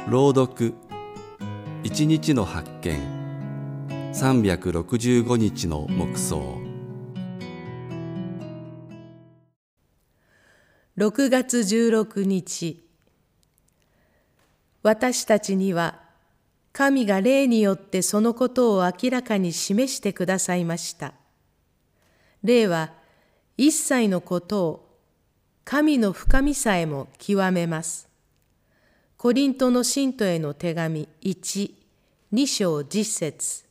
朗読一日の発見365日の黙想。 6月16日、私たちには神が霊によってそのことを明らかに示してくださいました。霊は一切のことを神の深みさえも極めます。コリントの信徒への手紙1、2章10節。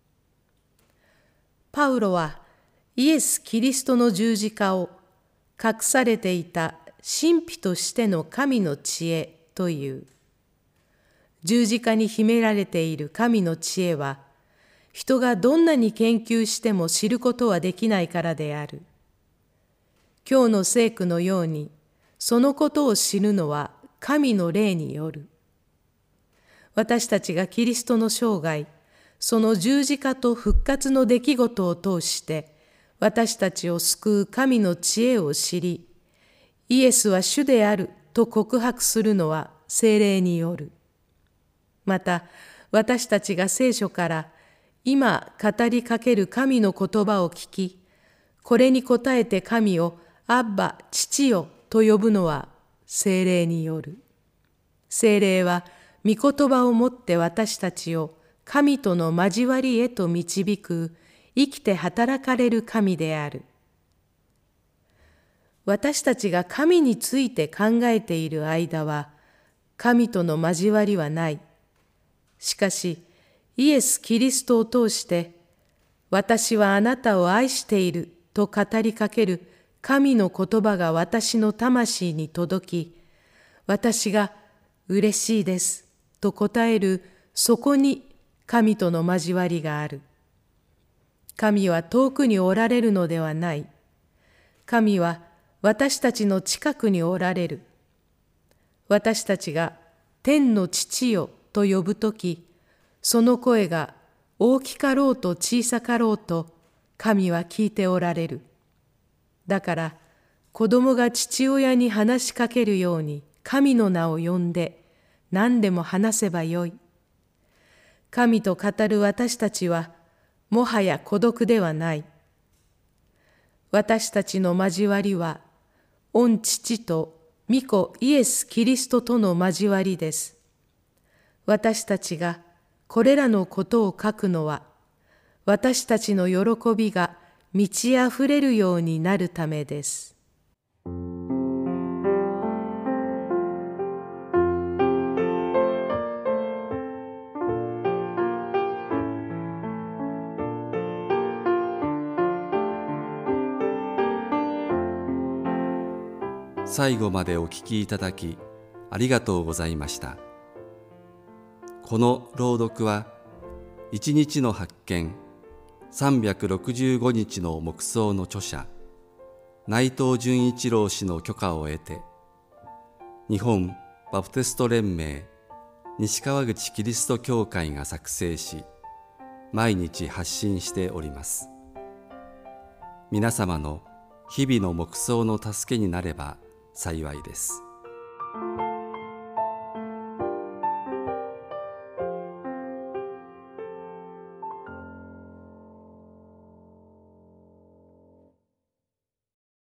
パウロはイエス・キリストの十字架を隠されていた神秘としての神の知恵という。十字架に秘められている神の知恵は、人がどんなに研究しても知ることはできないからである。今日の聖句のように、そのことを知るのは神の霊による。私たちがキリストの生涯、その十字架と復活の出来事を通して、私たちを救う神の知恵を知り、イエスは主であると告白するのは聖霊による。また、私たちが聖書から今語りかける神の言葉を聞き、これに応えて神をアッバ、父よと呼ぶのは聖霊による。聖霊は御言葉をもって私たちを神との交わりへと導く生きて働かれる神である。私たちが神について考えている間は、神との交わりはない。しかし、イエス・キリストを通して、私はあなたを愛していると語りかける神の言葉が私の魂に届き、私が嬉しいですと答えるそこに神との交わりがある。神は遠くにおられるのではない。神は私たちの近くにおられる。私たちが天の父よと呼ぶとき、その声が大きかろうと小さかろうと神は聞いておられる。だから子供が父親に話しかけるように神の名を呼んで何でも話せばよい。神と語る私たちはもはや孤独ではない。私たちの交わりは御父と御子イエス・キリストとの交わりです。私たちがこれらのことを書くのは、私たちの喜びが満ち溢れるようになるためです。 最後までお聞きいただきありがとうございました。この朗読は一日の発見365日の黙想の著者内藤純一郎氏の許可を得て、日本バプテスト連盟西川口キリスト教会が作成し、毎日発信しております。皆様の日々の黙想の助けになれば幸いです。